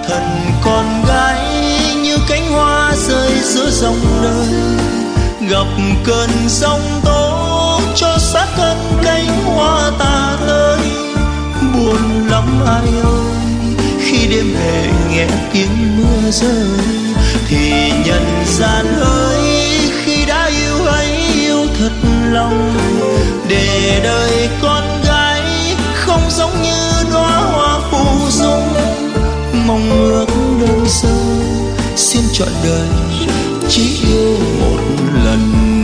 Thật con gái như cánh hoa rơi giữa dòng đời, gặp cơn giông tố cho xác thân cánh hoa ta rơi. Buồn lắm ai ơi, khi đêm về nghe tiếng mưa rơi, thì nhân gian ơi, khi đã yêu ấy yêu thật lòng. Để đời con gái không giống như đóa hoa phù dung, mong ước đơn sơ xin trọn đời chỉ yêu một lần.